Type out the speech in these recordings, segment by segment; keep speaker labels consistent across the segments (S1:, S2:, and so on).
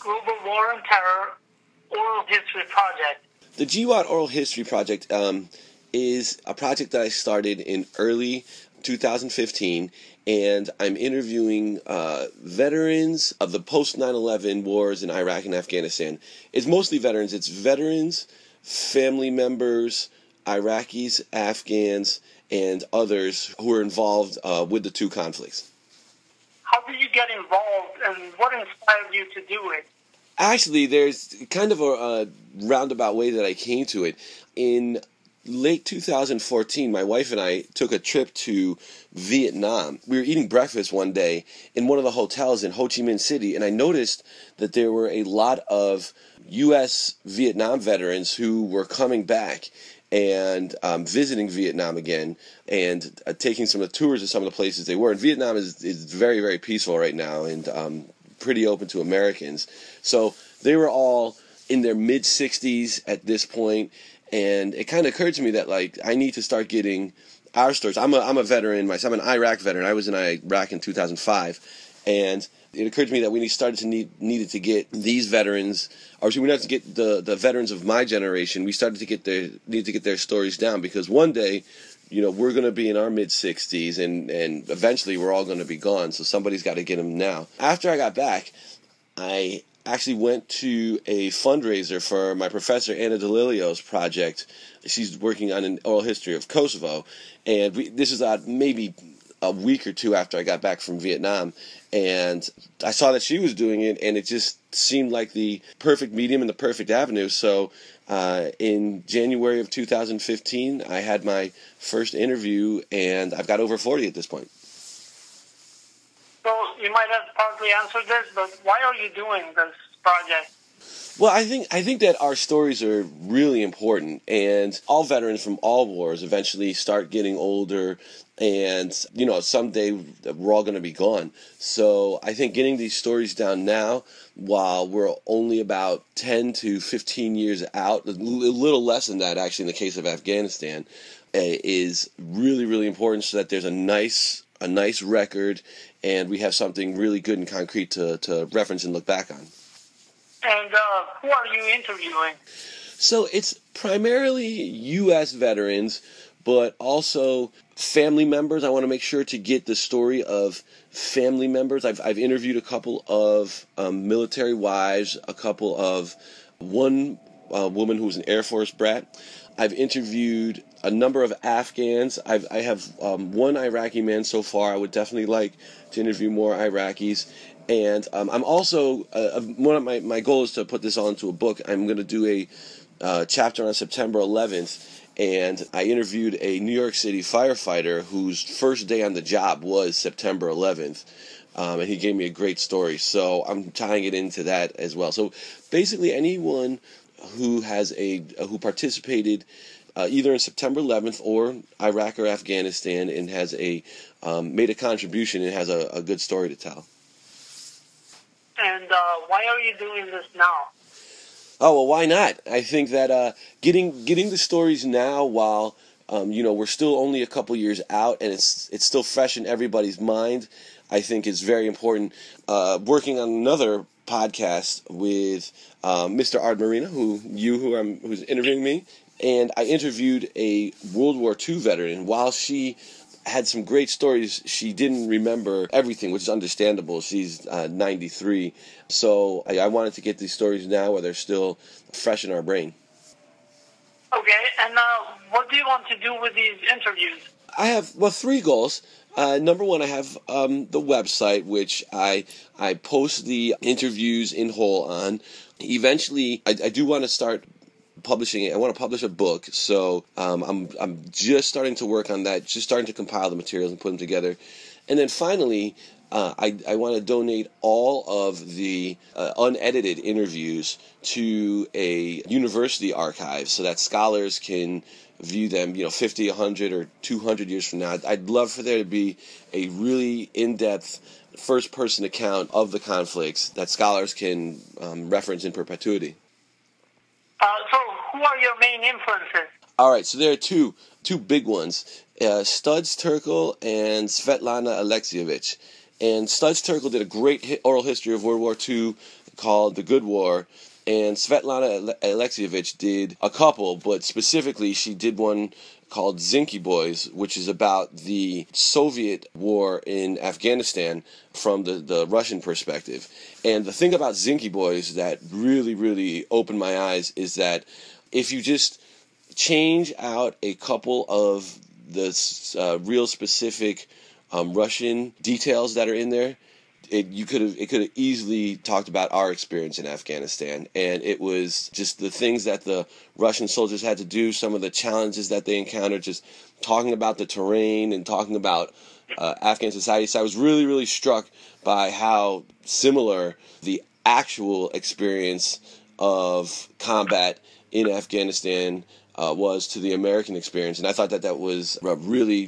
S1: Global War on Terror Oral History Project?
S2: The GWOT Oral History Project is a project that I started in early 2015, and I'm interviewing veterans of the post-9/11 wars in Iraq and Afghanistan. It's mostly veterans. It's veterans, family members, Iraqis, Afghans, and others who are involved with the two conflicts.
S1: How did you get involved, and what inspired you to do it?
S2: Actually, there's kind of a roundabout way that I came to it. In late 2014, my wife and I took a trip to Vietnam. We were eating breakfast one day in one of the hotels in Ho Chi Minh City, and I noticed that there were a lot of U.S. Vietnam veterans who were coming back and visiting Vietnam again, and taking some of the tours of some of the places they were. And Vietnam is very, very peaceful right now, and pretty open to Americans. So they were all in their mid-60s at this point, and it kind of occurred to me that, like, I need to start getting our stories. I'm a veteran myself. I'm an Iraq veteran. I was in Iraq in 2005, and it occurred to me that we needed to get these veterans, or we needed to get the veterans of my generation. We needed to get their stories down, because one day, we're going to be in our mid-60s, and eventually we're all going to be gone, so somebody's got to get them now. After I got back, I actually went to a fundraiser for my professor Anna DeLilio's project. She's working on an oral history of Kosovo, and this is maybe a week or two after I got back from Vietnam, and I saw that she was doing it, and it just seemed like the perfect medium and the perfect avenue. So in January of 2015, I had my first interview, and I've got over 40 at this point.
S1: So you might have partly answered this, but why are you doing this project?
S2: Well, I think that our stories are really important, and all veterans from all wars eventually start getting older, and someday we're all going to be gone. So I think getting these stories down now, while we're only about 10 to 15 years out, a little less than that actually in the case of Afghanistan, is really, really important, so that there's a nice record, and we have something really good and concrete to reference and look back on.
S1: And who are you interviewing?
S2: So it's primarily U.S. veterans, but also family members. I want to make sure to get the story of family members. I've interviewed a couple of military wives, one woman who was an Air Force brat. I've interviewed a number of Afghans. I have one Iraqi man so far. I would definitely like to interview more Iraqis. And I'm also, one of my goal is to put this onto a book. I'm going to do a chapter on September 11th, and I interviewed a New York City firefighter whose first day on the job was September 11th, and he gave me a great story. So I'm tying it into that as well. So basically, anyone who participated either in September 11th or Iraq or Afghanistan and has made a contribution and has a good story to tell.
S1: And why are you doing this now?
S2: Oh, well, why not? I think that getting the stories now while we're still only a couple years out and it's still fresh in everybody's mind, I think is very important. Working on another podcast with Mr. Ard Marina, who's interviewing me, and I interviewed a World War II veteran. And while she had some great stories, she didn't remember everything, which is understandable. She's 93. So I wanted to get these stories now while they're still fresh in our brain.
S1: Okay, and what do you want to do with these interviews?
S2: I have, three goals. Number one, I have the website, which I post the interviews in whole on. Eventually, I do want to start publishing it. I want to publish a book, so I'm just starting to work on that, just starting to compile the materials and put them together. And then finally, I want to donate all of the unedited interviews to a university archive so that scholars can view them, 50, 100, or 200 years from now. I'd love for there to be a really in-depth first-person account of the conflicts that scholars can reference in perpetuity.
S1: So who are your main influences?
S2: All right, so there are two big ones, Studs Terkel and Svetlana Alexievich. And Studs Terkel did a great oral history of World War II called The Good War, and Svetlana Alexievich did a couple, but specifically she did one called Zinky Boys, which is about the Soviet war in Afghanistan from the Russian perspective. And the thing about Zinky Boys that really, really opened my eyes is that if you just change out a couple of the real specific Russian details that are in there, it could have easily talked about our experience in Afghanistan, and it was just the things that the Russian soldiers had to do, some of the challenges that they encountered, just talking about the terrain and talking about Afghan society. So I was really, really struck by how similar the actual experience of combat in Afghanistan was to the American experience, and I thought that was a really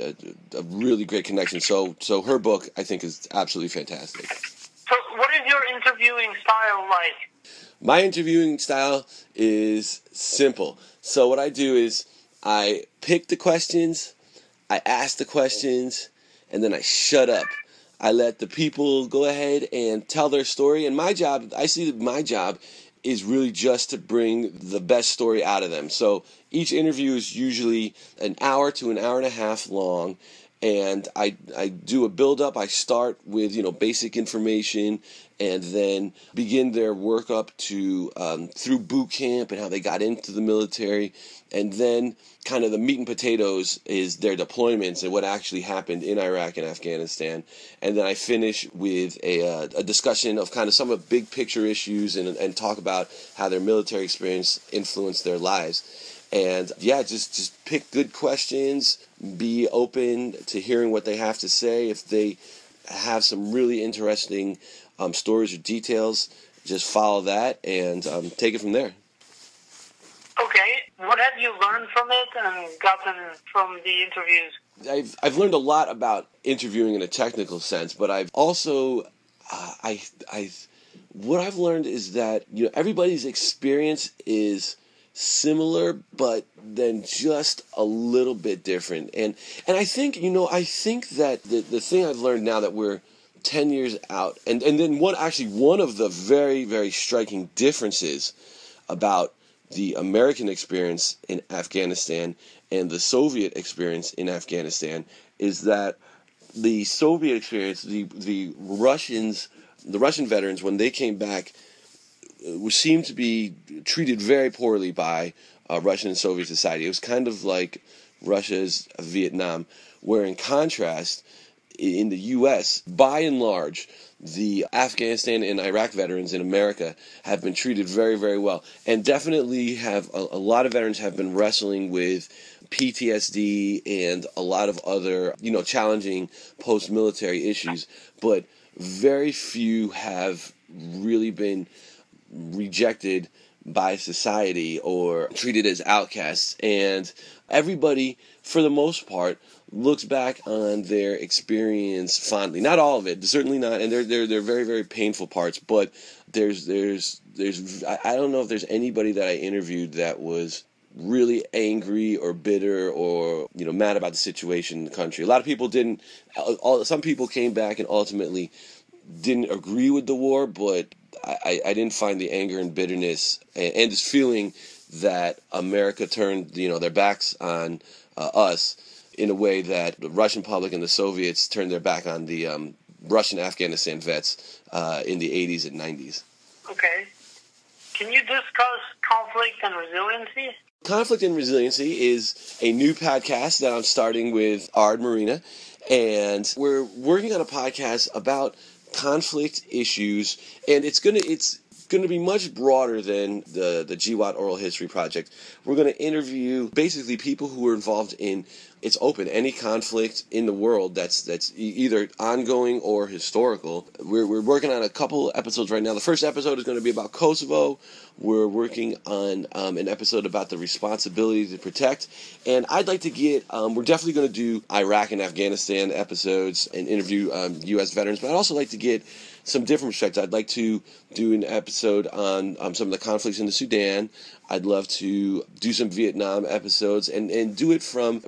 S2: great connection. So her book, I think, is absolutely fantastic.
S1: So what is your interviewing style like?
S2: My interviewing style is simple. So what I do is I pick the questions, I ask the questions, and then I shut up. I let the people go ahead and tell their story, and my job is really just to bring the best story out of them. So each interview is usually an hour to an hour and a half long, and I do a build-up. I start with basic information, and then begin their work up to through boot camp and how they got into the military, and then kind of the meat and potatoes is their deployments and what actually happened in Iraq and Afghanistan. And then I finish with a discussion of kind of some of the big picture issues and talk about how their military experience influenced their lives. And yeah, just pick good questions, be open to hearing what they have to say. If they have some really interesting stories or details, just follow that and take it from there.
S1: Okay. What have you learned from it and gotten from the interviews?
S2: I've learned a lot about interviewing in a technical sense, but I've also what I've learned is that everybody's experience is similar, but then just a little bit different. And I think that the thing I've learned now that we're 10 years out, and then one of the very, very striking differences about the American experience in Afghanistan and the Soviet experience in Afghanistan is that the Soviet experience, the Russian veterans, when they came back, seemed to be treated very poorly by Russian and Soviet society. It was kind of like Russia's Vietnam, where in contrast, in the U.S., by and large, the Afghanistan and Iraq veterans in America have been treated very, very well, and definitely have a lot of veterans have been wrestling with PTSD and a lot of other challenging post-military issues, but very few have really been rejected by society or treated as outcasts. And everybody, for the most part, looks back on their experience fondly. Not all of it, certainly not, and they're very, very painful parts, but there's I don't know if there's anybody that I interviewed that was really angry or bitter or mad about the situation in the country. A lot of people didn't. Some people came back and ultimately didn't agree with the war, but I didn't find the anger and bitterness and this feeling that America turned their backs on us in a way that the Russian public and the Soviets turned their back on the Russian Afghanistan vets in the 80s and 90s.
S1: Okay. Can you discuss conflict and resiliency?
S2: Conflict and Resiliency is a new podcast that I'm starting with Ard Marina, and we're working on a podcast about conflict issues, and it's going to be much broader than the GWOT Oral History Project. We're going to interview basically people who are involved in, it's open, any conflict in the world that's either ongoing or historical. We're working on a couple episodes right now. The first episode is going to be about Kosovo. We're working on an episode about the responsibility to protect. And I'd like to get, we're definitely going to do Iraq and Afghanistan episodes and interview U.S. veterans, but I'd also like to get some different perspectives. I'd like to do an episode on some of the conflicts in the Sudan, I'd love to do some Vietnam episodes and do it from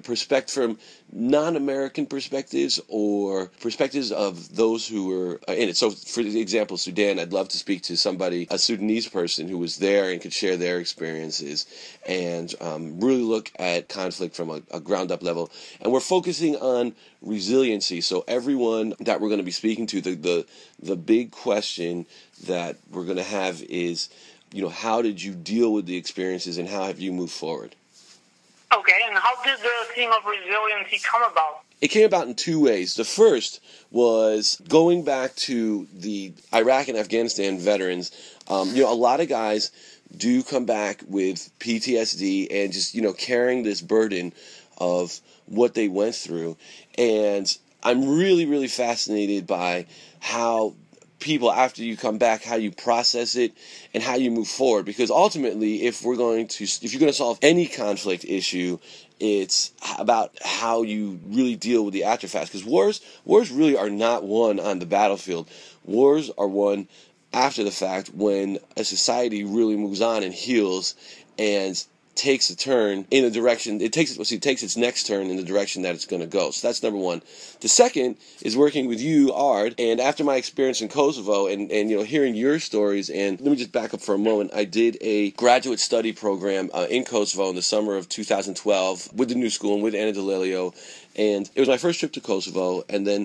S2: non-American perspectives or perspectives of those who were in it. So, for example, Sudan, I'd love to speak to a Sudanese person who was there and could share their experiences and really look at conflict from a ground-up level. And we're focusing on resiliency. So everyone that we're going to be speaking to, the big question that we're going to have is, how did you deal with the experiences and how have you moved forward?
S1: Okay, and how did the theme of resiliency come about?
S2: It came about in two ways. The first was going back to the Iraq and Afghanistan veterans. A lot of guys do come back with PTSD and just, carrying this burden of what they went through. And I'm really, really fascinated by how people, after you come back, how you process it and how you move forward. Because ultimately, if you're going to solve any conflict issue, it's about how you really deal with the aftermath. Because wars really are not won on the battlefield. Wars are won after the fact when a society really moves on and heals and takes a turn in the direction it takes its next turn in the direction that it's going to go. So that's number one. The second is working with you, Ard, and after my experience in Kosovo and hearing your stories. And let me just back up for a moment. I did a graduate study program in Kosovo in the summer of 2012 with the New School and with Anna Delelio, and it was my first trip to Kosovo. And then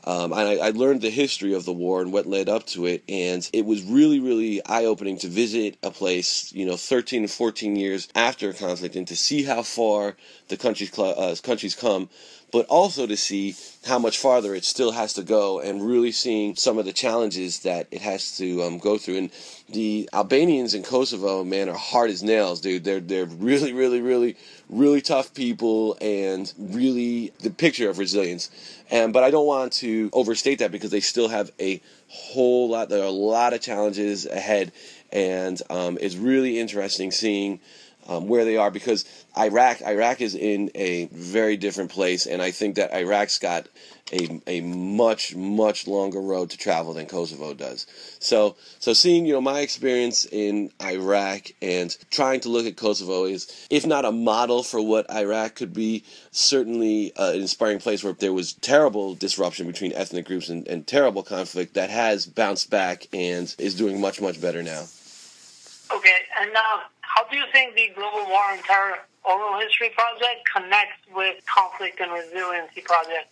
S2: I learned the history of the war and what led up to it, and it was really, really eye-opening to visit a place, 13 and 14 years after a conflict, and to see how far the country's come, but also to see how much farther it still has to go, and really seeing some of the challenges that it has to go through. And the Albanians in Kosovo, man, are hard as nails, dude. They're really, really, really, really tough people, and really the picture of resilience. But I don't want to overstate that because they still have a whole lot. There are a lot of challenges ahead, and it's really interesting seeing where they are, because Iraq is in a very different place, and I think that Iraq's got a much, much longer road to travel than Kosovo does. So seeing, my experience in Iraq and trying to look at Kosovo is, if not a model for what Iraq could be, certainly an inspiring place where there was terrible disruption between ethnic groups and terrible conflict that has bounced back and is doing much, much better now.
S1: Okay, and how do you think the Global War on Terror Oral History Project connects with Conflict and Resiliency Project?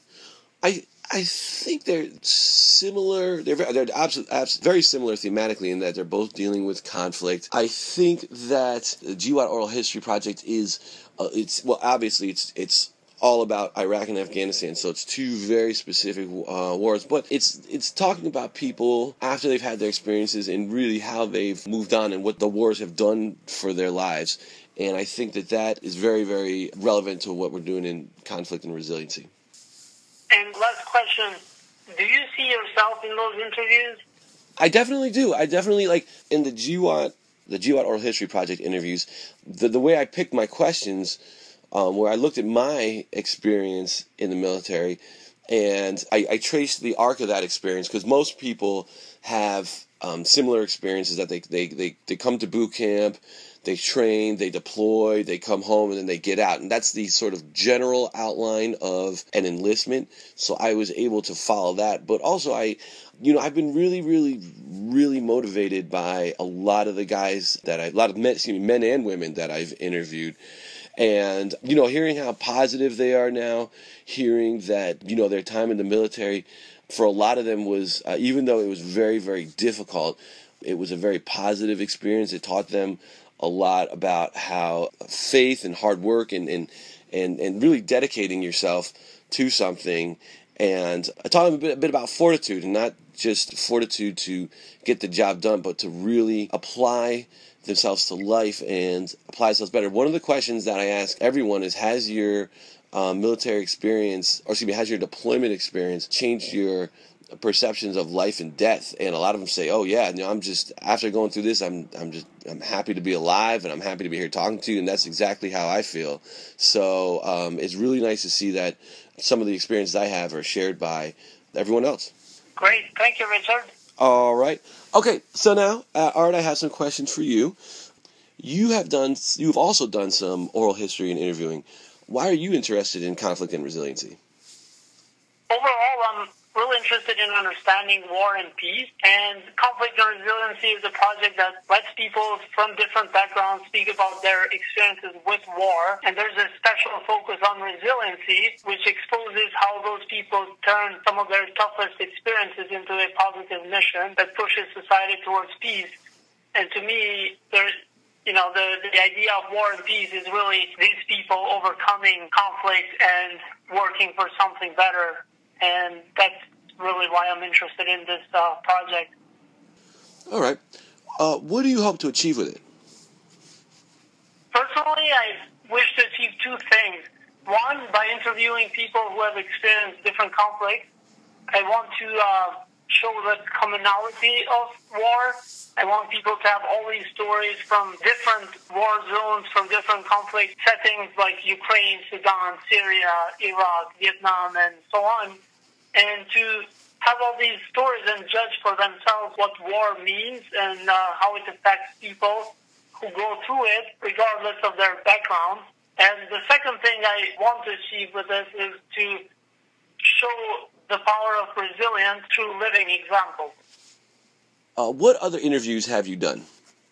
S2: I think they're similar. They're very similar thematically in that they're both dealing with conflict. I think that the GWOT Oral History Project is, obviously it's all about Iraq and Afghanistan, so it's two very specific wars, but it's talking about people after they've had their experiences and really how they've moved on and what the wars have done for their lives. And I think that is very, very relevant to what we're doing in Conflict and Resiliency.
S1: And last question, do you see yourself in those interviews?
S2: I definitely do. I definitely, like, in the GWOT Oral History Project interviews, the way I picked my questions, where I looked at my experience in the military, and I traced the arc of that experience, because most people have similar experiences that they come to boot camp, they train, they deploy, they come home, and then they get out. And that's the sort of general outline of an enlistment. So I was able to follow that. But also I've been really, really, really motivated by a lot of the guys a lot of men and women that I've interviewed. And, hearing how positive they are now, hearing that, their time in the military for a lot of them was, even though it was very, very difficult, it was a very positive experience. It taught them a lot about how faith and hard work and really dedicating yourself to something. And I taught them a bit about fortitude, and not just fortitude to get the job done, but to really apply themselves to life and apply themselves better. One of the questions that I ask everyone is, has your military experience, has your deployment experience changed your perceptions of life and death? And a lot of them say, oh yeah, I'm just, after going through this, I'm happy to be alive, and I'm happy to be here talking to you, and that's exactly how I feel. So it's really nice to see that some of the experiences I have are shared by everyone else.
S1: Great. Thank you, Richard.
S2: All right. Okay, so now, Art, I have some questions for you. You've also done some oral history and interviewing. Why are you interested in conflict and resiliency?
S1: Overall, I'm really interested in understanding war and peace, and conflict and resiliency is a project that lets people from different backgrounds speak about their experiences with war, and there's a special focus on resiliency, which exposes how those people turn some of their toughest experiences into a positive mission that pushes society towards peace. And to me, the idea of war and peace is really these people overcoming conflict and working for something better. And that's really why I'm interested in this project.
S2: All right. What do you hope to achieve with it?
S1: Personally, I wish to achieve two things. One, by interviewing people who have experienced different conflicts, I want to show the commonality of war. I want people to have all these stories from different war zones, from different conflict settings like Ukraine, Sudan, Syria, Iraq, Vietnam, and so on. And to have all these stories and judge for themselves what war means and how it affects people who go through it, regardless of their background. And the second thing I want to achieve with this is to show the power of resilience through living examples.
S2: What other interviews have you done?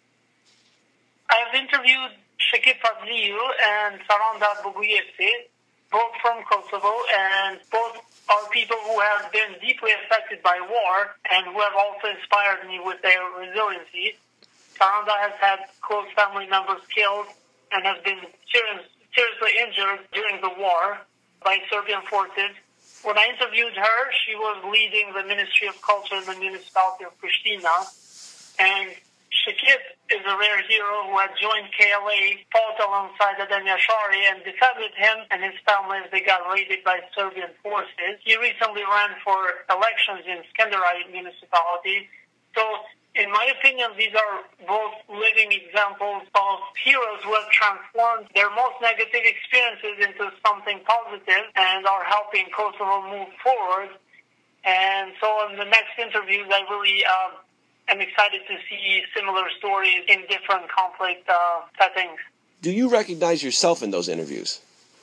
S1: I've interviewed Shakib Fazliu and Saranda Buguyevsi, both from Kosovo, and both are people who have been deeply affected by war and who have also inspired me with their resiliency. Saranda has had close family members killed and has been seriously injured during the war by Serbian forces. When I interviewed her, she was leading the Ministry of Culture in the municipality of Pristina. And Shakib is a rare hero who had joined KLA, fought alongside Adem Yashari, and defended him and his family as they got raided by Serbian forces. He recently ran for elections in Skenderaj municipality. So, in my opinion, these are both living examples of heroes who have transformed their most negative experiences into something positive and are helping Kosovo move forward. And so in the next interviews, I really am excited to see similar stories in different conflict settings.
S2: Do you recognize yourself in those interviews?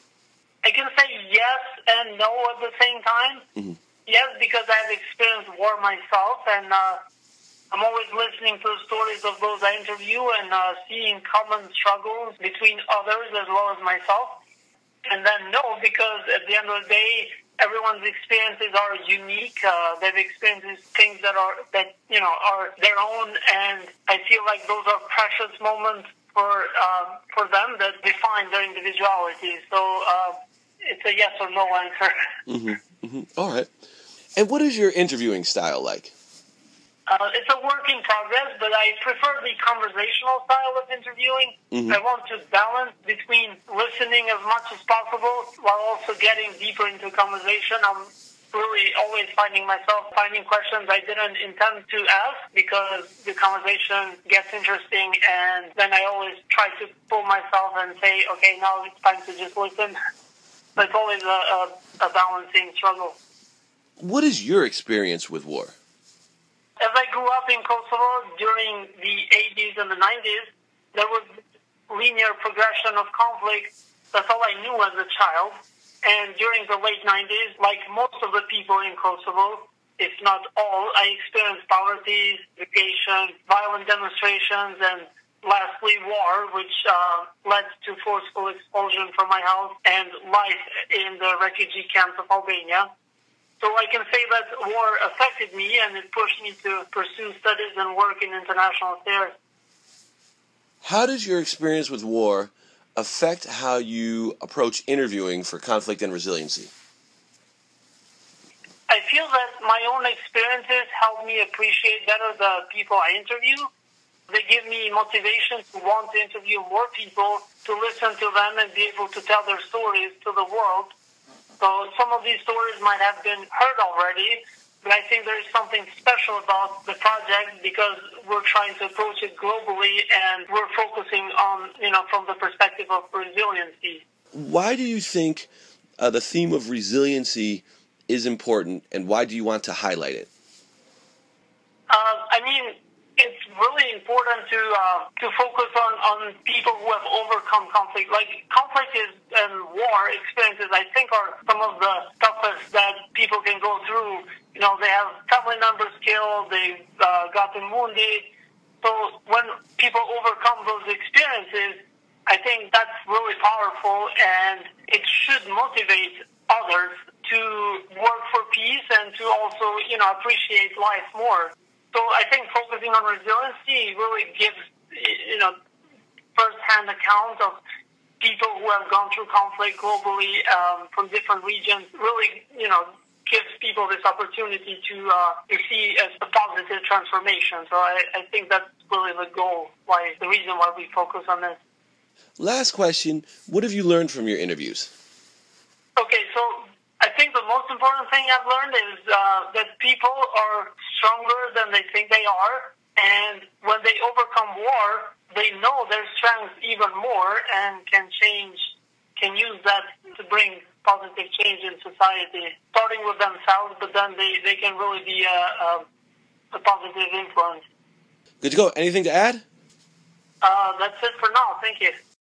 S1: I can say yes and no at the same time. Mm-hmm. Yes, because I've experienced war myself, and I'm always listening to the stories of those I interview and seeing common struggles between others as well as myself. And then no, because at the end of the day, everyone's experiences are unique. They've experienced things that are their own, and I feel like those are precious moments for them that define their individuality. So it's a yes or no answer.
S2: Mm-hmm. Mm-hmm. All right. And what is your interviewing style like?
S1: It's a work in progress, but I prefer the conversational style of interviewing. Mm-hmm. I want to balance between listening as much as possible while also getting deeper into conversation. I'm really always finding questions I didn't intend to ask because the conversation gets interesting, and then I always try to pull myself and say, okay, now it's time to just listen. But it's always a balancing struggle.
S2: What is your experience with war?
S1: As I grew up in Kosovo during the 80s and the 90s, there was linear progression of conflict. That's all I knew as a child. And during the late 90s, like most of the people in Kosovo, if not all, I experienced poverty, segregation, violent demonstrations, and lastly war, which led to forceful expulsion from my house and life in the refugee camps of Albania. So I can say that war affected me, and it pushed me to pursue studies and work in international affairs.
S2: How does your experience with war affect how you approach interviewing for conflict and resiliency?
S1: I feel that my own experiences help me appreciate better the people I interview. They give me motivation to want to interview more people, to listen to them, and be able to tell their stories to the world. So some of these stories might have been heard already, but I think there is something special about the project because we're trying to approach it globally and we're focusing on, from the perspective of resiliency. Why
S2: do you think the theme of resiliency is important, and why do you want to highlight it?
S1: It's really important to focus on people who have overcome conflict. Like conflict and war experiences, I think, are some of the toughest that people can go through. You know, they have family members killed, they've gotten wounded. So when people overcome those experiences, I think that's really powerful, and it should motivate others to work for peace and to also, you know, appreciate life more. So I think focusing on resiliency really gives, you know, first-hand account of people who have gone through conflict globally from different regions, really, you know, gives people this opportunity to see as a positive transformation. So I think that's really the goal, the reason why we focus on this.
S2: Last question, what have you learned from your interviews?
S1: Okay, so I think the most important thing I've learned is that people are stronger than they think they are, and when they overcome war, they know their strength even more and can use that to bring positive change in society, starting with themselves, but then they can really be a positive influence.
S2: Good to go. Anything to add?
S1: That's it for now. Thank you.